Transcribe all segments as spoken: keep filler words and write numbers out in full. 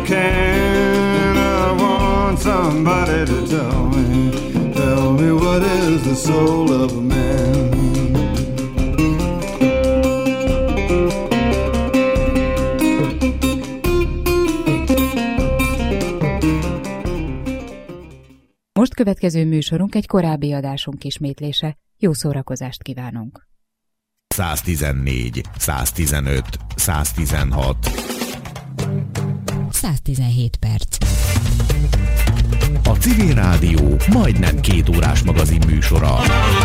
can. I want somebody to tell me, tell me what is the soul of a man. Most következő műsorunk egy korábbi adásunk ismétlése. Jó szórakozást kívánunk! száztizennégy, száztizenöt, száztizenhat száztizenhét perc. A Civil Rádió majdnem két órás magazin műsora.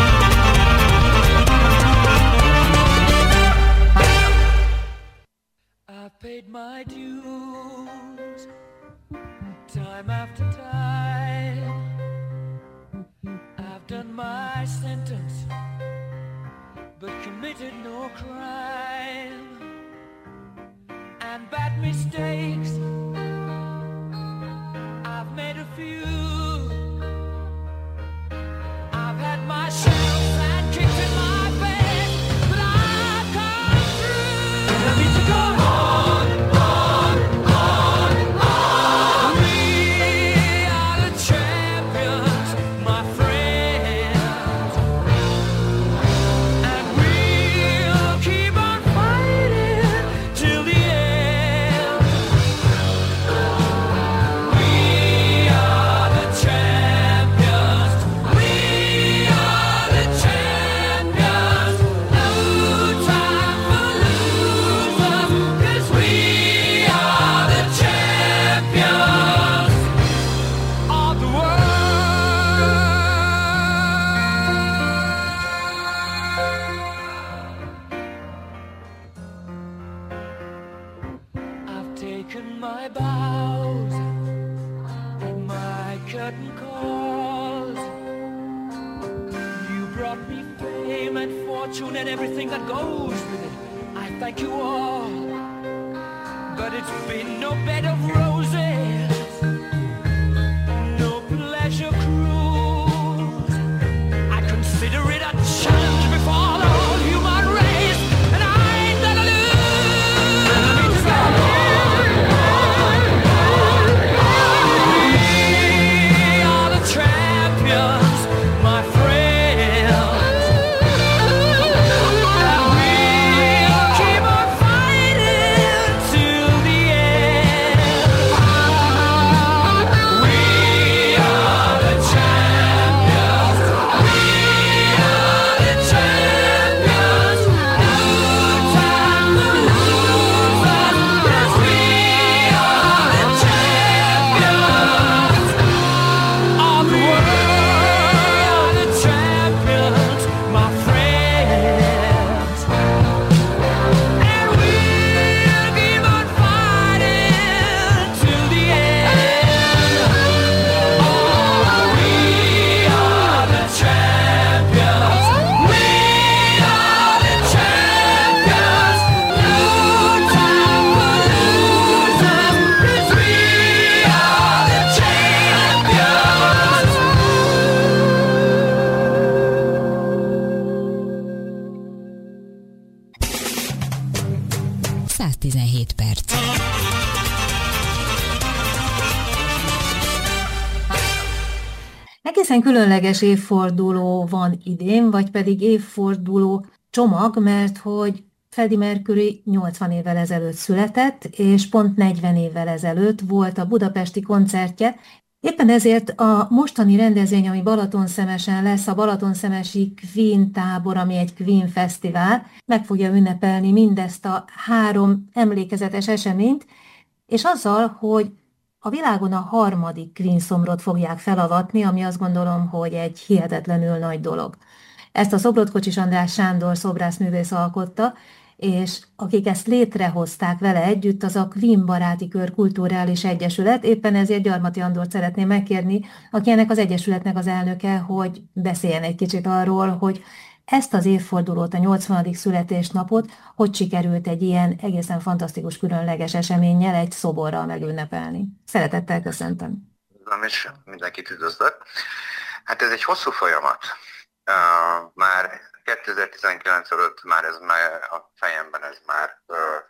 I've paid my dues, time after time. I've done my sentence, but committed no crime. And bad mistakes, I've made a few. I've had my shells and kicks in my face, but I've come through. And I need to go on, on, on, on. We are the champions, my friends, and we'll keep on fighting till the end. We are the champions, we are the champions. No time for losers, 'cause we are the champions of the world. I've taken my bows and my curtain calls. You brought me fame and fortune and everything that goes with it. I thank you all, but it's been no bed of roses, no pleasure cruise. I consider it a challenge before the whole human race, and I ain't gonna lose. We are the champions, my friends, and we'll keep on fighting till the end. We are the champions, we are the champions. No time for losers, 'cause we are the champions of the world, the champions, my friends, and we'll keep on fighting till the end. Oh, we are the champions, we are the champions. No time for losers, 'cause we are the champions. száztizenhét perc. Egészen különleges évforduló van idén, vagy pedig évforduló csomag, mert hogy Freddie Mercury nyolcvan évvel ezelőtt született, és pont negyven évvel ezelőtt volt a budapesti koncertje. Éppen ezért a mostani rendezvény, ami Balatonszemesen lesz, a Balatonszemesi Queen tábor, ami egy Queen fesztivál, meg fogja ünnepelni mindezt a három emlékezetes eseményt, és azzal, hogy a világon a harmadik Queen szomrot fogják felavatni, ami azt gondolom, hogy egy hihetetlenül nagy dolog. Ezt a szobrot Kocsis András Sándor szobrászművész alkotta, és akik ezt létrehozták vele együtt, az a Queen Baráti Kör Kulturális Egyesület. Éppen ezért Gyarmati Andort szeretném megkérni, aki ennek az egyesületnek az elnöke, hogy beszéljen egy kicsit arról, hogy ezt az évfordulót, a nyolcvanadik születésnapot, hogy sikerült egy ilyen egészen fantasztikus, különleges eseménnyel, egy szoborral megünnepelni. Szeretettel köszöntöm. És mindenkit üdvözlök. Hát ez egy hosszú folyamat. Uh, már kétezer-tizenkilenc előtt már ez már a fejemben ez már uh,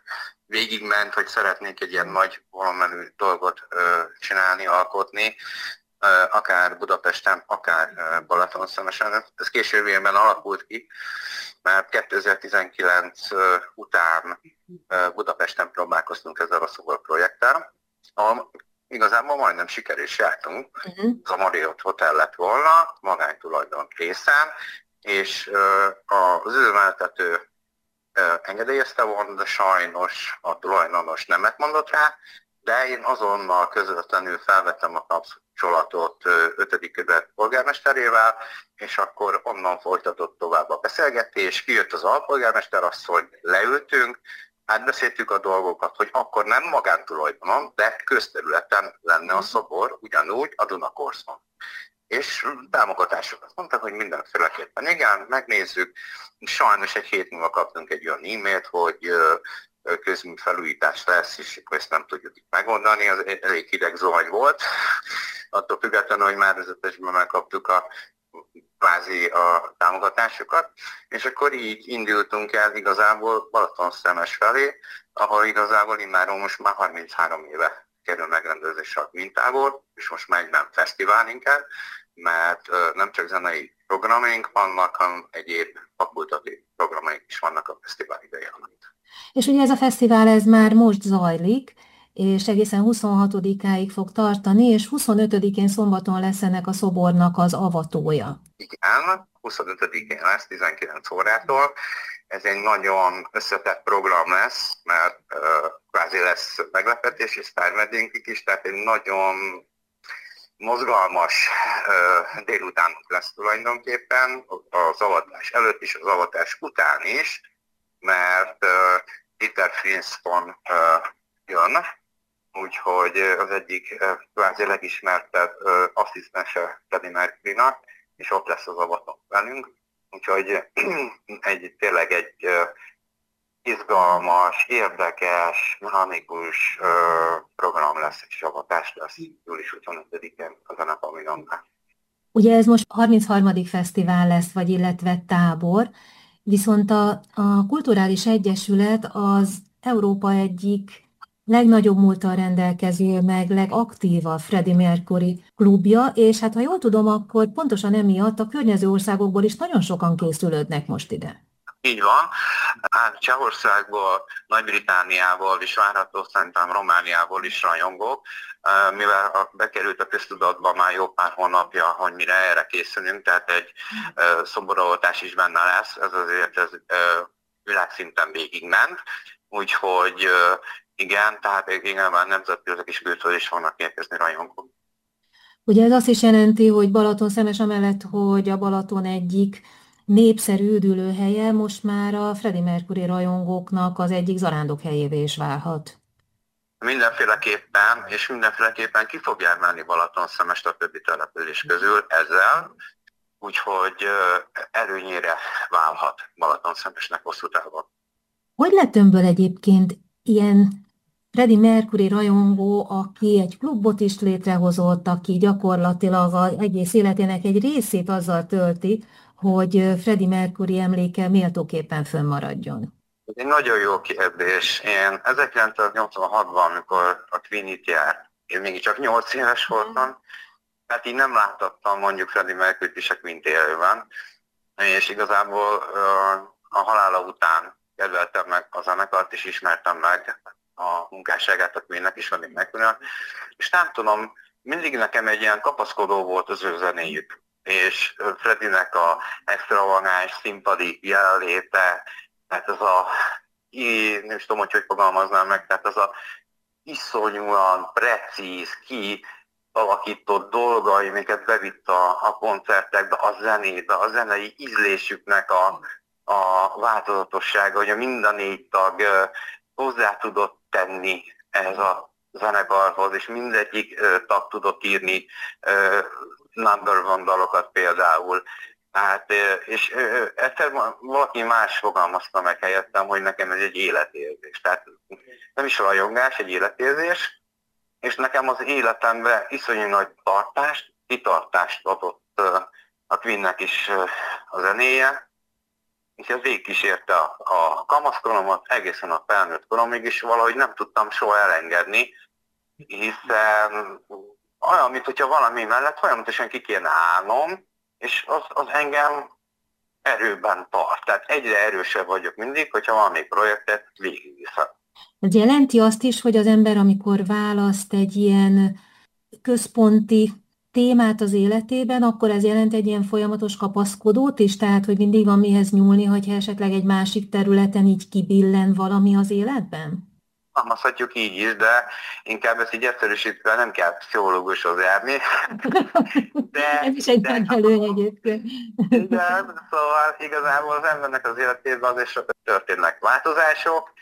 végigment, hogy szeretnék egy ilyen nagy volumenű dolgot csinálni, alkotni, akár Budapesten, akár Balatonszemesen. Ez később évben alakult ki, mert kétezer-tizenkilenc után Budapesten próbálkoztunk ezzel a szobor projekttel, ahol igazából majdnem siker is jártunk. Uh-huh. Az a Marriott Hotel lett volna, magánytulajdon részen, és az üzemeltető engedélyezte volna, de sajnos a tulajdonos nemet mondott rá, de én azonnal közvetlenül felvettem a kapcsolatot ötödik kerület polgármesterével, és akkor onnan folytatott tovább a beszélgetés, kijött az alpolgármester asszony, leültünk, átbeszéltük a dolgokat, hogy akkor nem magántulajdonon, de közterületen lenne a szobor, ugyanúgy a Dunakorszon. És támogatásokat mondtak, hogy mindenféleképpen igen, megnézzük. Sajnos egy hét múlva kaptunk egy olyan e-mailt, hogy közműfelújítás lesz, és akkor ezt nem tudjuk itt megoldani, az elég hideg zuhany volt. Attól függetlenül, hogy már vezetésben megkaptuk a kvázi a támogatásokat, és akkor így indultunk el igazából Balatonszermes felé, ahol igazából immáron most már harminchárom éve kerül megrendezésre a Mintából, és most már egy nem fesztivál inkább, mert nem csak zenei programjaink vannak, hanem egyéb fakultatív programjaink is vannak a fesztivál ideje alatt. És ugye ez a fesztivál ez már most zajlik, és egészen huszonhatodikáig fog tartani, és huszonötödikén szombaton lesz ennek a szobornak az avatója. Igen, huszonötödikén lesz tizenkilenc órától. Ez egy nagyon összetett program lesz, mert uh, kvázi lesz meglepetés és sztárvendingük is, tehát egy nagyon mozgalmas uh, délutánunk lesz tulajdonképpen, az avatás előtt is, az avatás után is, mert uh, Dieter Frinston uh, jön, úgyhogy az egyik uh, kvázi legismertebb uh, asszisztense Freddie Mercurynak, és ott lesz az avatónk velünk. Úgyhogy egy, tényleg egy uh, izgalmas, érdekes, mechanikus uh, program lesz, és avatás lesz július huszonötödikén a Zenepavilonnál. Ugye ez most harmincharmadik fesztivál lesz, vagy illetve tábor, viszont a, a Kulturális Egyesület az Európa egyik legnagyobb múlttal rendelkező, meg legaktívabb Freddie Mercury klubja, és hát ha jól tudom, akkor pontosan emiatt a környező országokból is nagyon sokan készülődnek most ide. Így van. Hát Csehországból, Nagy-Britanniából és várható szerintem Romániából is rajongók, mivel bekerült a köztudatba már jó pár hónapja, hogy mire erre készülünk, tehát egy szoboravatás is benne lesz, ez azért ez világszinten végigment, úgyhogy igen, tehát igen, már nemzetközileg is kültől is vannak érkezni rajongók. Ugye ez azt is jelenti, hogy Balatonszermes amellett, hogy a Balaton egyik népszerű üdülőhelye, most már a Freddie Mercury rajongóknak az egyik zarándokhelyévé is válhat. Mindenféleképpen, és mindenféleképpen ki fogják menni Balatonszemest a többi település közül ezzel, úgyhogy előnyére válhat Balatonszemesnek hosszú távon. Hogy lett önből egyébként ilyen Freddie Mercury rajongó, aki egy klubot is létrehozott, aki gyakorlatilag az egész életének egy részét azzal tölti, hogy Freddie Mercury emléke méltóképpen fönnmaradjon? Ez egy nagyon jó kérdés. Én ezerkilencszáznyolcvanhatban, amikor a Queen itt járt, én még csak nyolc éves voltam, tehát így nem láthattam mondjuk Freddie Mercuryt is a Queen élőben, és igazából a halála után kedveltem meg a zenekart, és ismertem meg a munkásságát a Queennek is, Freddie Mercurynek, és nem tudom, mindig nekem egy ilyen kapaszkodó volt az ő zenéjük, és Freddie-nek a extravagáns színpadi jelenléte, tehát ez a, én nem is tudom, hogy hogy fogalmaznám meg, tehát az a iszonyúan precíz, kialakított dolgai, amiket bevitt a, a koncertekbe, a zenébe, a zenei ízlésüknek a, a változatossága, hogy a mind a négy tag hozzá tudott tenni ehhez a zenekarhoz, és mindegyik tag tudott írni number one dalokat például. Hát, és egyszer valaki más fogalmazta meg helyettem, hogy nekem ez egy életérzés. Tehát nem is rajongás, egy életérzés, és nekem az életemben iszonyú nagy tartást, kitartást adott a Queennek is a zenéje. és ez végigkísérte a, a kamaszkoromat egészen a felnőtt koromig, és valahogy nem tudtam soha elengedni, hiszen olyan, mint hogyha valami mellett folyamatosan ki kéne állnom, és az, az engem erőben tart. Tehát egyre erősebb vagyok mindig, hogyha valami projektet végigviszem. Ez jelenti azt is, hogy az ember, amikor választ egy ilyen központi témát az életében, akkor ez jelent egy ilyen folyamatos kapaszkodót is, tehát, hogy mindig van mihez nyúlni, hogyha esetleg egy másik területen így kibillen valami az életben? Fogalmazhatjuk így is, de inkább ezt így egyszerűsítve nem kell pszichológushoz járni. De, ez is egy nagy előny egyébként. Igen, szóval igazából az embernek az életében azért sokat történnek változások,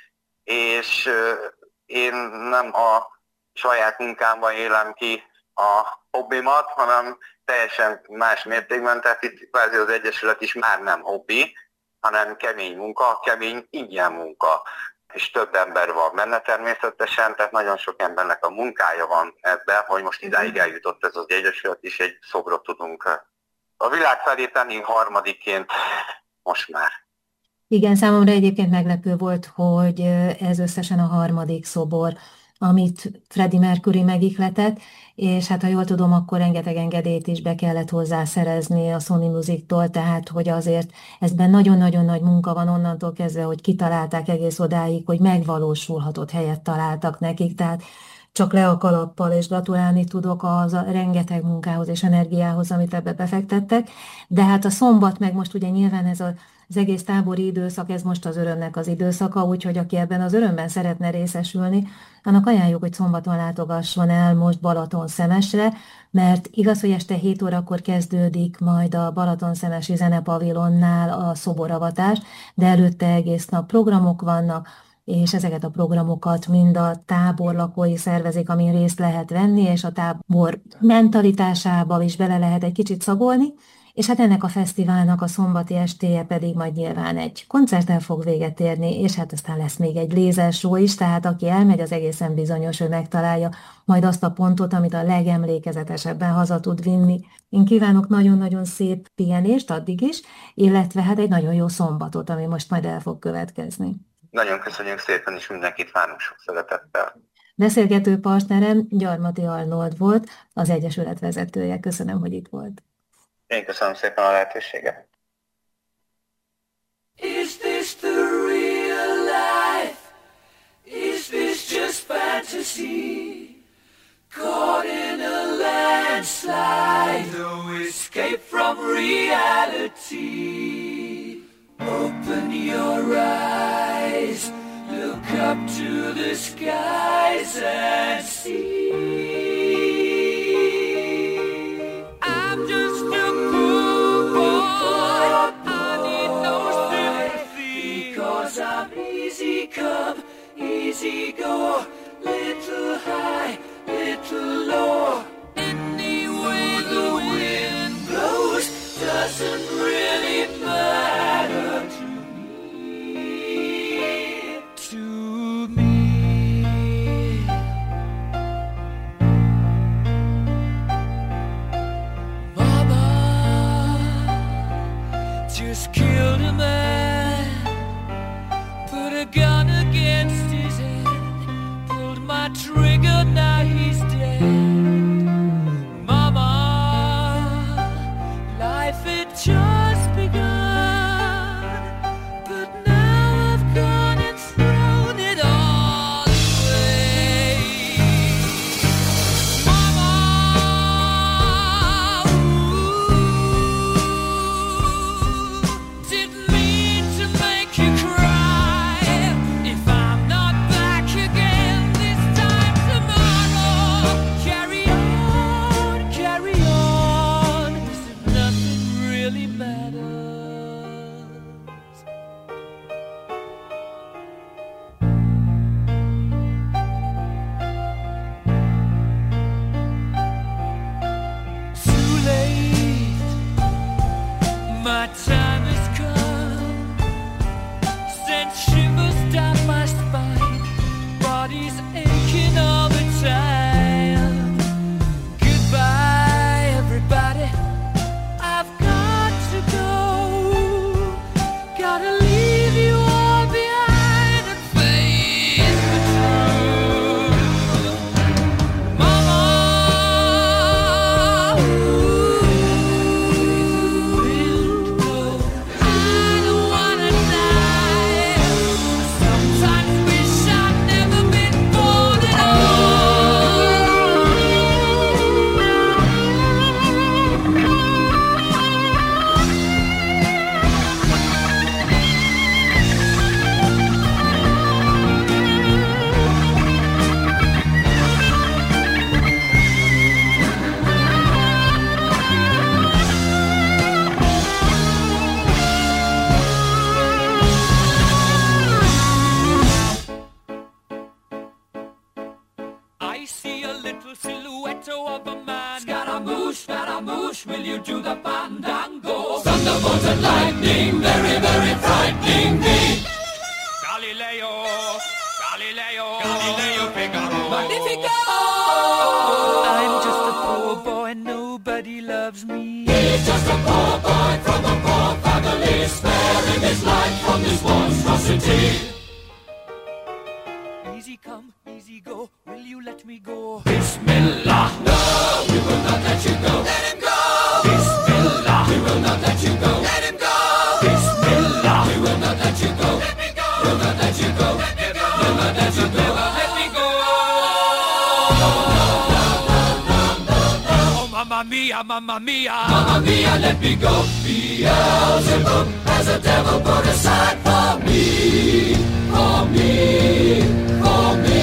és én nem a saját munkámban élem ki a hobbimat, hanem teljesen más mértékben, tehát itt kvázi az Egyesület is már nem hobbi, hanem kemény munka, kemény ingyen munka. És több ember van benne természetesen, tehát nagyon sok embernek a munkája van ebben, hogy most idáig eljutott ez az Egyesület, és egy szobrot tudunk a világ felé tenni harmadikként most már. Igen, számomra egyébként meglepő volt, hogy ez összesen a harmadik szobor, amit Freddie Mercury megihletett, és hát ha jól tudom, akkor rengeteg engedélyt is be kellett hozzá szerezni a Sony Music-tól, tehát hogy azért ezben nagyon-nagyon nagy munka van onnantól kezdve, hogy kitalálták egész odáig, hogy megvalósulhatott helyet találtak nekik, tehát csak le a kalappal, és gratulálni tudok az a rengeteg munkához és energiához, amit ebbe befektettek, de hát a szombat meg most ugye nyilván ez a Az egész tábori időszak, ez most az örömnek az időszaka, úgyhogy aki ebben az örömben szeretne részesülni, annak ajánljuk, hogy szombaton látogasson el most Balatonszemesre, mert igaz, hogy este hét órakor kezdődik majd a Balatonszemesi Zenepavilonnál a szoboravatás, de előtte egész nap programok vannak, és ezeket a programokat mind a tábor lakói szervezik, amin részt lehet venni, és a tábor mentalitásába is bele lehet egy kicsit szagolni. És hát ennek a fesztiválnak a szombati estéje pedig majd nyilván egy koncerttel fog véget érni, és hát aztán lesz még egy lézershow is, tehát aki elmegy, az egészen bizonyos, hogy megtalálja majd azt a pontot, amit a legemlékezetesebben haza tud vinni. Én kívánok nagyon-nagyon szép pihenést addig is, illetve hát egy nagyon jó szombatot, ami most majd el fog következni. Nagyon köszönjük szépen, és mindenkit várunk sok szeretettel. Beszélgető partnerem Gyarmati Arnold volt, az Egyesület vezetője. Köszönöm, hogy itt volt. Én köszönöm szépen a lehetőséget. Is this the real life? Is this just fantasy? Caught in a landslide, no escape from reality. Open your eyes, look up to the skies and see. I'm just a poor boy, I need no sympathy, because I'm easy come, easy go, little high, little low. Any way the wind blows doesn't really matter to me, to me. Mama just killed a man, put a gun against his head, pulled my trigger, now he's dead. Mama, life had just begun, but now I've gone and thrown it all away. Mama, ooh, silhouette of a man. Scaramouche, Scaramouche, will you do the fandango? Thunderbolt and lightning, very, very frightening me. Galileo, Galileo, Galileo Figaro. Magnifico! I'm just a poor boy, nobody loves me. He's just a poor boy from a poor family, sparing his life from this monstrosity. Easy come, easy go, will you let me go? Bismillah! No, we will not let you go. Let him go! Bismillah! We will not let you go. Let him go! Bismillah! We will not let you go. Let me go! We'll not let you go. Let me go! We'll not let you go. Let me go! Oh, mamma mia, mamma mia! Mamma mia, let me go! Beelzebub has a devil put aside for me, for me, for me.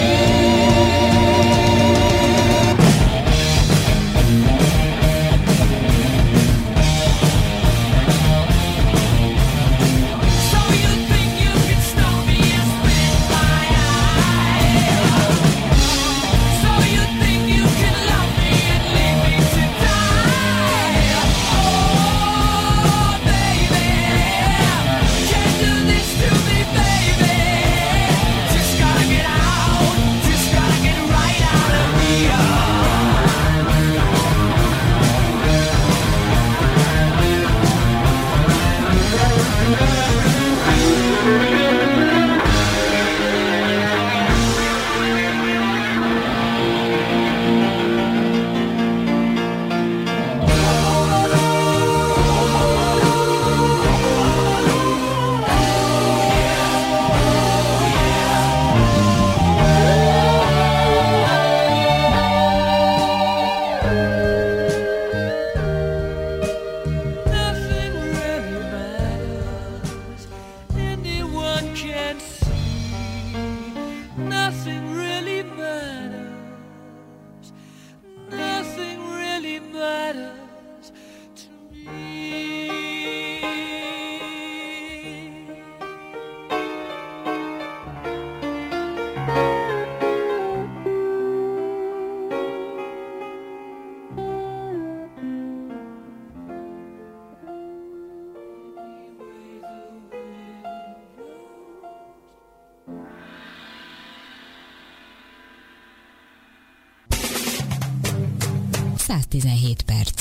száztizenhét perc.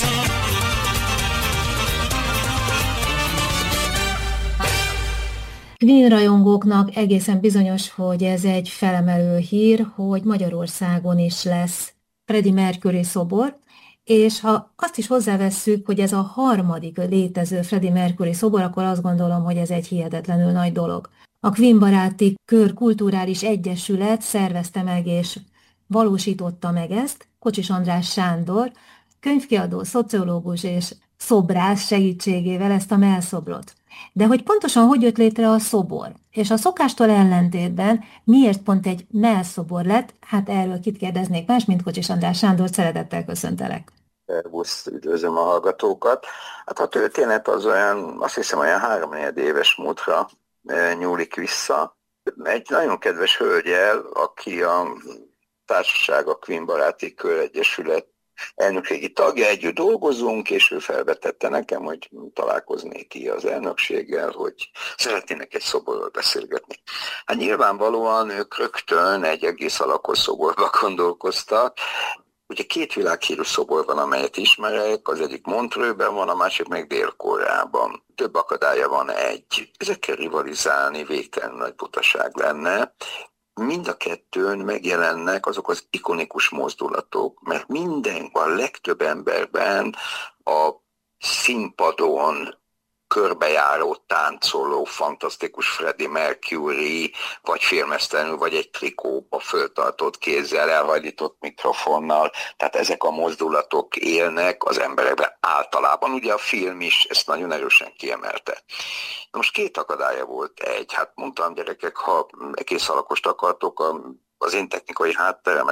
Queen rajongóknak egészen bizonyos, hogy ez egy felemelő hír, hogy Magyarországon is lesz Freddie Mercury szobor, és ha azt is hozzávesszük, hogy ez a harmadik létező Freddie Mercury szobor, akkor azt gondolom, hogy ez egy hihetetlenül nagy dolog. A Queen baráti kör kulturális egyesület szervezte meg és valósította meg ezt, Kocsis András Sándor, könyvkiadó, szociológus és szobrász segítségével ezt a mellszobrot. De hogy pontosan hogy jött létre a szobor, és a szokástól ellentétben miért pont egy mellszobor lett, hát erről kit kérdeznék más, mint Kocsis András Sándor, szeretettel köszöntelek. Szervusz, üdvözlöm a hallgatókat. Hát a történet az olyan, azt hiszem olyan háromnegyed éves múltra nyúlik vissza. Egy nagyon kedves hölgyel, aki a társaság, a Queen baráti kör egyesület elnökségi tagja, együtt dolgozunk, és ő felvetette nekem, hogy találkoznék ki az elnökséggel, hogy szeretnének egy szoborról beszélgetni. Hát nyilvánvalóan ők rögtön egy egész alakos szoborba gondolkoztak. Ugye két világhírű szobor van, amelyet ismerek, az egyik Montreuxben van, a másik meg Dél-Koreában. Több akadálya van egy. Ezekkel rivalizálni végtelen nagy butaság lenne. Mind a kettőn megjelennek azok az ikonikus mozdulatok, mert minden, a legtöbb emberben a színpadon körbejáró, táncoló, fantasztikus Freddie Mercury, vagy filmesztelenül, vagy egy trikóba föltartott kézzel, elhajlított mikrofonnal, tehát ezek a mozdulatok élnek az emberekben általában. Ugye a film is ezt nagyon erősen kiemelte. Na most két akadálya volt. Egy, hát mondtam, gyerekek, ha egész alakost akartok, az én technikai hátterem ezt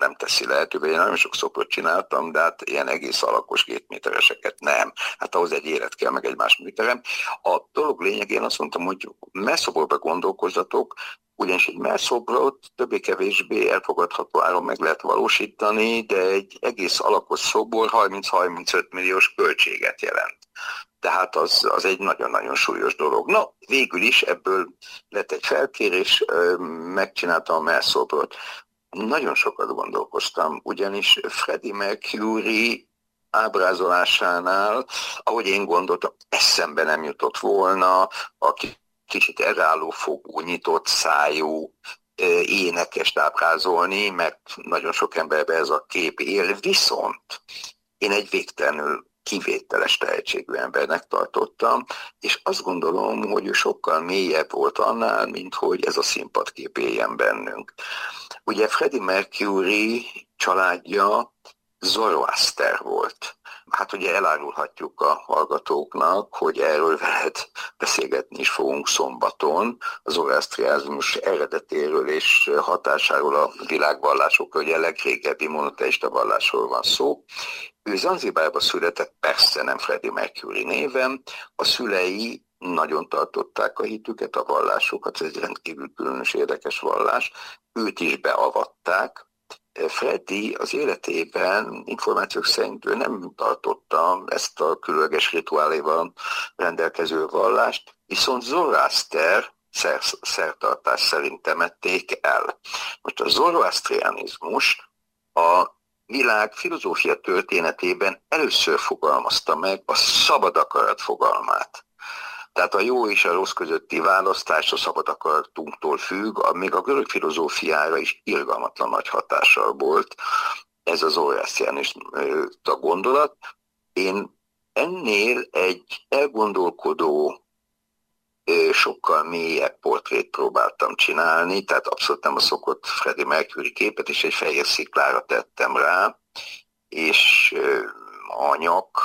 nem teszi lehetővé. Én nagyon sok szobrot csináltam, de hát ilyen egész alakos kétmétereseket nem. Hát ahhoz egy élet kell, meg egy más műterem. A dolog lényegén azt mondtam, hogy mellszoborba gondolkozzatok, ugyanis egy mellszobrot többé-kevésbé elfogadható áron meg lehet valósítani, de egy egész alakos szobor harminc-harmincöt milliós költséget jelent. Tehát az, az egy nagyon-nagyon súlyos dolog. Na, végül is ebből lett egy felkérés, megcsináltam a mellszobrot. Nagyon sokat gondolkoztam, ugyanis Freddie Mercury ábrázolásánál, ahogy én gondoltam, eszembe nem jutott volna, aki kicsit elálló fogú, nyitott szájú énekest ábrázolni, mert nagyon sok emberben ez a kép él, viszont én egy végtelenül kivételes tehetségű embernek tartottam, és azt gondolom, hogy ő sokkal mélyebb volt annál, mint hogy ez a színpadkép éljen bennünk. Ugye Freddie Mercury családja Zoroaster volt. Hát ugye elárulhatjuk a hallgatóknak, hogy erről veled beszélgetni is fogunk szombaton, a zoroasztriánizmus eredetéről és hatásáról a világvallásokról, ugye a legrégebbi monoteista vallásról van szó. Ő Zanzibárba született, persze nem Freddie Mercury néven, a szülei nagyon tartották a hitüket, a vallásokat, ez egy rendkívül különös érdekes vallás, őt is beavatták. Freddie az életében információk szerint ő nem tartotta ezt a különleges rituáléval rendelkező vallást, viszont Zoroaster szer, szertartás szerint temették el. Most a zoroasztriánizmus a világ filozófia történetében először fogalmazta meg a szabad akarat fogalmát. Tehát a jó és a rossz közötti választás a szabad akaratunktól függ, még a görög filozófiára is irgalmatlan nagy hatással volt ez az zoroasztriánista gondolat. Én ennél egy elgondolkodó, sokkal mélyebb portrét próbáltam csinálni, tehát abszolút nem a szokott Freddie Mercury képet, és egy fehér sziklára tettem rá, és a nyak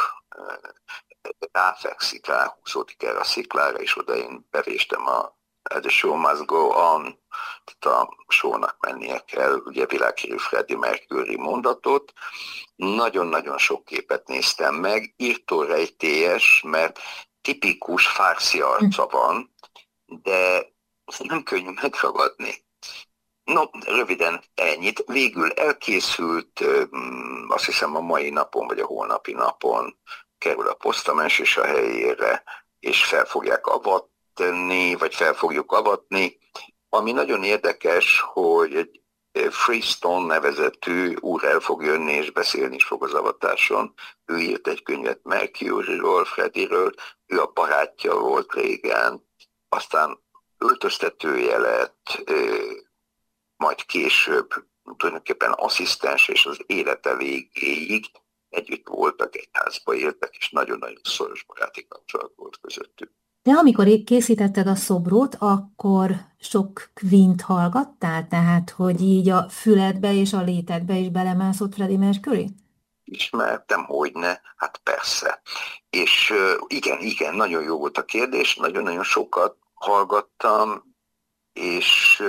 ráfekszik, ráhúzódik erre a sziklára, és oda én bevéstem a The Show Must Go On, tehát a shownak mennie kell, ugye világhírű Freddie Mercury mondatot. Nagyon-nagyon sok képet néztem meg, írtó rejtélyes, mert tipikus fárszi arca van, de nem könnyű megragadni. No, röviden ennyit. Végül elkészült, azt hiszem a mai napon, vagy a holnapi napon kerül a posztamens is a helyére, és fel fogják avatni, vagy fel fogjuk avatni. Ami nagyon érdekes, hogy egy Freestone nevezetű úr el fog jönni, és beszélni is fog az avatáson. Ő írt egy könyvet Mercuryról, Freddie-ről, ő a barátja volt régen, aztán öltöztetője lett, majd később tulajdonképpen asszisztens, és az élete végéig együtt voltak, egy házba éltek, és nagyon-nagyon szoros baráti kapcsolat volt közöttük. De amikor készítetted a szobrot, akkor sok Queen-t hallgattál? Tehát, hogy így a füledbe és a létedbe is belemászott Freddie Mercury? Ismertem, hogyne, hát persze. És igen, igen, nagyon jó volt a kérdés, nagyon-nagyon sokat hallgattam, és,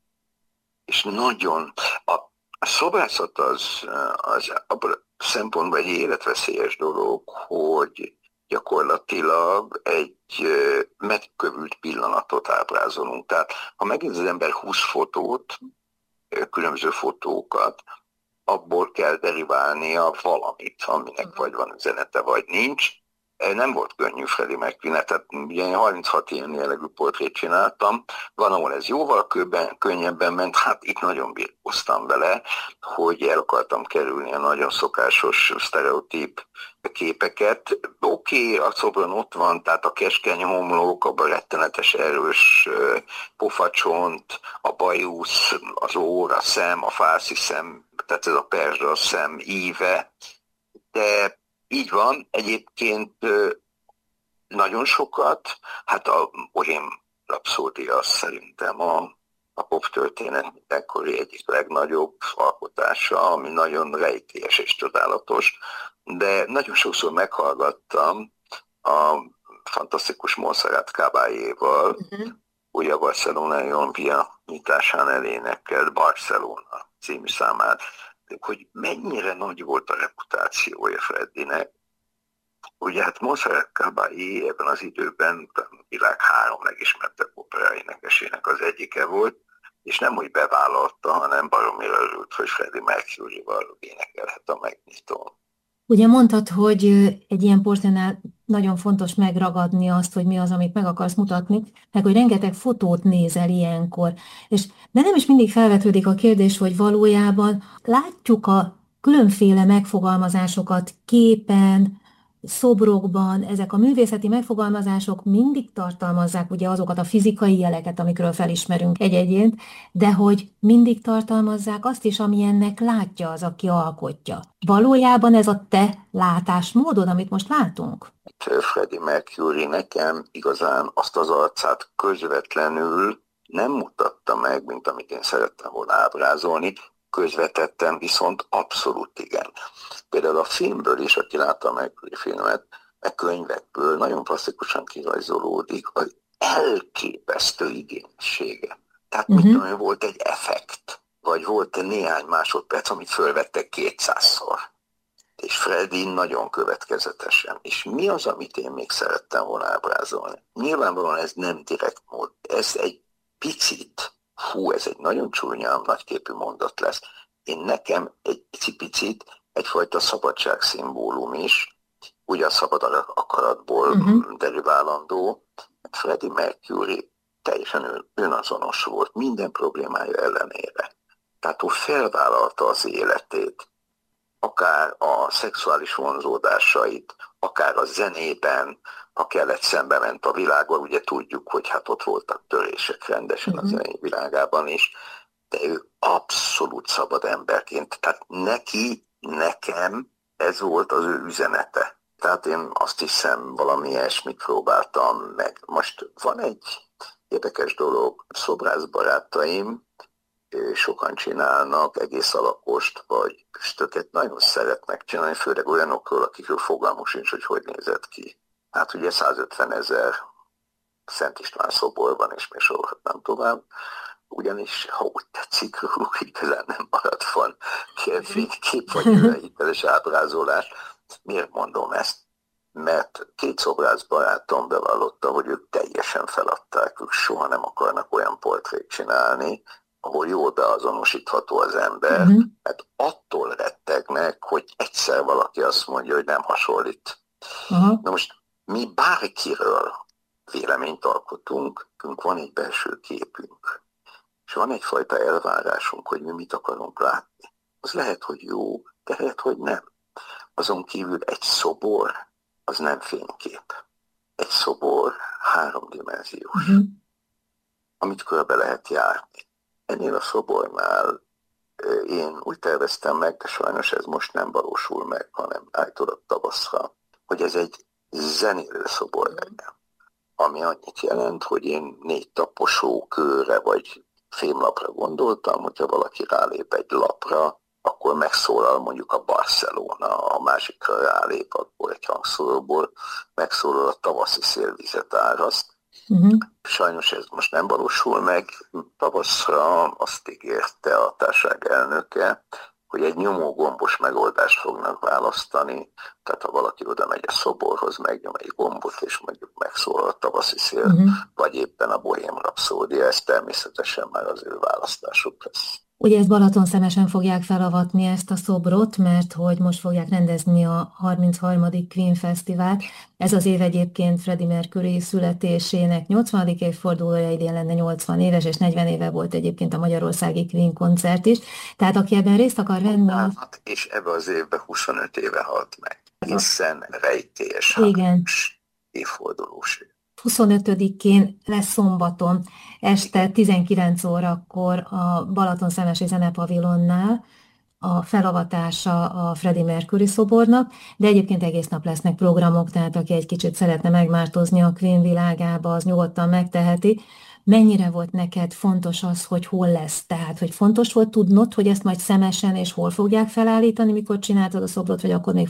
és nagyon... A, a szobrászat az, az abban a szempontból egy életveszélyes dolog, hogy gyakorlatilag egy megkövült pillanatot ábrázolunk. Tehát ha megint az ember húsz fotót, különböző fotókat, abból kell deriválnia valamit, aminek vagy van üzenete, vagy nincs. Nem volt könnyű Freddie Mercury, tehát ugye én harminchat ilyen jellegű portrét csináltam, van, ahol ez jóval könnyebben, könnyebben ment, hát itt nagyon birkóztam vele, hogy el akartam kerülni a nagyon szokásos sztereotíp képeket. Oké, okay, a szobron ott van, tehát a keskeny homlok, a rettenetes erős pofacsont, a bajusz, az óra, a szem, a fárszi szem, tehát ez a perzsa szem íve, de így van, egyébként nagyon sokat, hát a Bohém Rapszódia szerintem a, a pop történet ekkori egyik legnagyobb alkotása, ami nagyon rejtélyes és csodálatos, de nagyon sokszor meghallgattam a fantasztikus Montserrat Caballé-val, uh-huh. ugye a Barcelonai Olimpia nyitásán elénekelt Barcelona című számát, hogy mennyire nagy volt a reputációja Freddynek. Ugye hát Montserrat Caballé ebben az időben a világ három legismertebb opera énekesének az egyike volt, és nem úgy bevállalta, hanem baromira örült, hogy Freddie Mercury-val énekelhet a megnyitón. Ugye mondtad, hogy egy ilyen portrénál nagyon fontos megragadni azt, hogy mi az, amit meg akarsz mutatni, meg hogy rengeteg fotót nézel ilyenkor. És bennem is mindig felvetődik a kérdés, hogy valójában látjuk a különféle megfogalmazásokat képen, szobrokban, ezek a művészeti megfogalmazások mindig tartalmazzák ugye azokat a fizikai jeleket, amikről felismerünk egy egyént, de hogy mindig tartalmazzák azt is, ami ennek látja az, aki alkotja. Valójában ez a te látásmódod, amit most látunk? Freddie Mercury nekem igazán azt az arcát közvetlenül nem mutatta meg, mint amit én szerettem volna ábrázolni, közvetetten viszont abszolút igen. Például a filmből is, aki látta meg a filmet, a könyvekből nagyon plastikusan kirajzolódik az elképesztő igényessége. Tehát uh-huh. mit tudom, volt egy effekt, vagy volt néhány másodperc, amit fölvettek kétszázszor. És Freddie nagyon következetesen. És mi az, amit én még szerettem volna ábrázolni? Nyilvánvalóan ez nem direkt mód, ez egy picit, hú, ez egy nagyon csúnya, nagyképű mondat lesz. Én nekem egy picit egyfajta szabadságszimbólum is, ugye a szabad akaratból uh-huh. deriválandó. Freddie Mercury teljesen önazonos volt, minden problémája ellenére. Tehát ő felvállalta az életét, akár a szexuális vonzódásait, akár a zenében, ha kellett, szembe ment a világgal, ugye tudjuk, hogy hát ott voltak törések rendesen uh-huh. a zenei világában is, de ő abszolút szabad emberként, tehát neki, nekem ez volt az ő üzenete. Tehát én azt hiszem, valami ilyesmit próbáltam meg. Most van egy érdekes dolog, szobrászbarátaim sokan csinálnak egész alakost, vagy füstöket nagyon szeretnek csinálni, főleg olyanokról, akikről fogalmuk sincs, hogy hogy nézett ki. Hát ugye százötven ezer Szent István szobor van, és még sorolhatnám tovább. Ugyanis, ha úgy tetszik, róluk igazán nem maradt van fénykép vagy hiteles ábrázolás. Miért mondom ezt? Mert két szobrász barátom bevallotta, hogy ők teljesen feladták, ők soha nem akarnak olyan portrét csinálni, ahol jól beazonosítható az ember, uh-huh. mert attól rettegnek, hogy egyszer valaki azt mondja, hogy nem hasonlít. Uh-huh. Na most mi bárkiről véleményt alkotunk, van egy belső képünk, és van egyfajta elvárásunk, hogy mi mit akarunk látni. Az lehet, hogy jó, de lehet, hogy nem. Azon kívül egy szobor, az nem fénykép. Egy szobor háromdimenziós, uh-huh. amit körbe lehet járni. Ennél a szobornál én úgy terveztem meg, de sajnos ez most nem valósul meg, hanem állítólag tavaszra, hogy ez egy zenélő szobor legyen. Ami annyit jelent, hogy én négy taposó kőre vagy fémlapra gondoltam, hogyha valaki rálép egy lapra, akkor megszólal mondjuk a Barcelona, a másikra rálép, akkor egy hangszóróból megszólal a tavaszi szélvizet áraszt. Uh-huh. Sajnos ez most nem valósul meg. Tavaszra azt ígérte a társaság elnöke, hogy egy nyomógombos megoldást fognak választani, tehát ha valaki oda megy a szoborhoz, megnyom egy gombot, és mondjuk megszólal a tavaszi szél, uh-huh. vagy éppen a Bohém Rapszódia, ez természetesen már az ő választásuk lesz. Ugye ezt Balatonszemesen fogják felavatni ezt a szobrot, mert hogy most fogják rendezni a harmincharmadik Queen Fesztivált. Ez az év egyébként Freddie Mercury születésének nyolcvanadik évfordulója, idén lenne nyolcvan éves, és negyven éve volt egyébként a magyarországi Queen koncert is. Tehát aki ebben részt akar venni... Hát, és ebben az évben huszonöt éve halt meg. Hiszen rejtélyes évfordulós. huszonötödikén lesz szombaton este tizenkilenc órakor a Balatonszemesi Zenepavilonnál a felavatása a Freddie Mercury szobornak, de egyébként egész nap lesznek programok, tehát aki egy kicsit szeretne megmártozni a Queen világába, az nyugodtan megteheti. Mennyire volt neked fontos az, hogy hol lesz? Tehát, hogy fontos volt tudnod, hogy ezt majd szemesen és hol fogják felállítani, mikor csináltad a szobrot, vagy akkor még